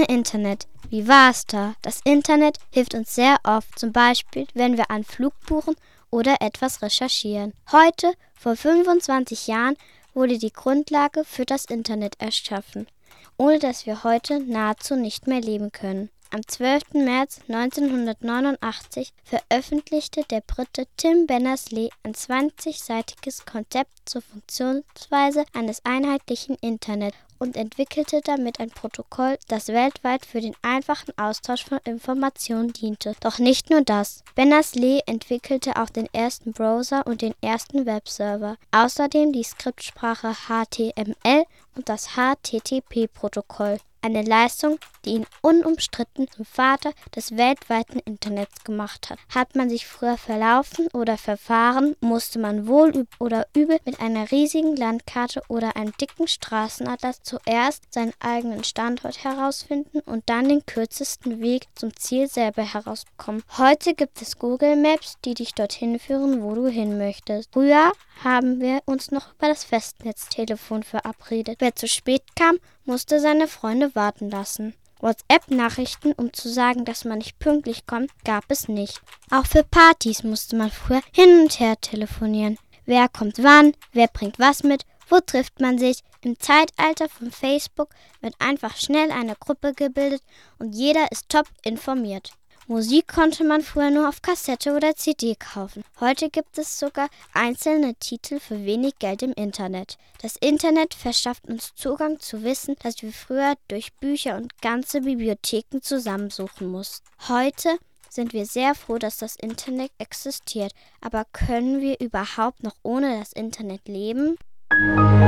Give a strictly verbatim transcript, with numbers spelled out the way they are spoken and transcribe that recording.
Internet. Wie war es da? Das Internet hilft uns sehr oft, zum Beispiel, wenn wir einen Flug buchen oder etwas recherchieren. Heute, vor fünfundzwanzig Jahren, wurde die Grundlage für das Internet erschaffen, ohne dass wir heute nahezu nicht mehr leben können. Am zwölften März neunzehnhundertneunundachtzig veröffentlichte der Brite Tim Berners-Lee ein zwanzigseitiges Konzept zur Funktionsweise eines einheitlichen Internet und entwickelte damit ein Protokoll, das weltweit für den einfachen Austausch von Informationen diente. Doch nicht nur das. Berners-Lee entwickelte auch den ersten Browser und den ersten Webserver. Außerdem die Skriptsprache H T M L und das H T T P-Protokoll. Eine Leistung, die ihn unumstritten zum Vater des weltweiten Internets gemacht hat. Hat man sich früher verlaufen oder verfahren, musste man wohl oder übel mit einer riesigen Landkarte oder einem dicken Straßenatlas zuerst seinen eigenen Standort herausfinden und dann den kürzesten Weg zum Ziel selber herausbekommen. Heute gibt es Google Maps, die dich dorthin führen, wo du hin möchtest. Früher haben wir uns noch über das Festnetztelefon verabredet. Wer zu spät kam, musste seine Freunde warten lassen. WhatsApp-Nachrichten, um zu sagen, dass man nicht pünktlich kommt, gab es nicht. Auch für Partys musste man früher hin und her telefonieren. Wer kommt wann, wer bringt was mit, wo trifft man sich? Im Zeitalter von Facebook wird einfach schnell eine Gruppe gebildet und jeder ist top informiert. Musik konnte man früher nur auf Kassette oder C D kaufen. Heute gibt es sogar einzelne Titel für wenig Geld im Internet. Das Internet verschafft uns Zugang zu Wissen, das wir früher durch Bücher und ganze Bibliotheken zusammensuchen mussten. Heute sind wir sehr froh, dass das Internet existiert. Aber können wir überhaupt noch ohne das Internet leben?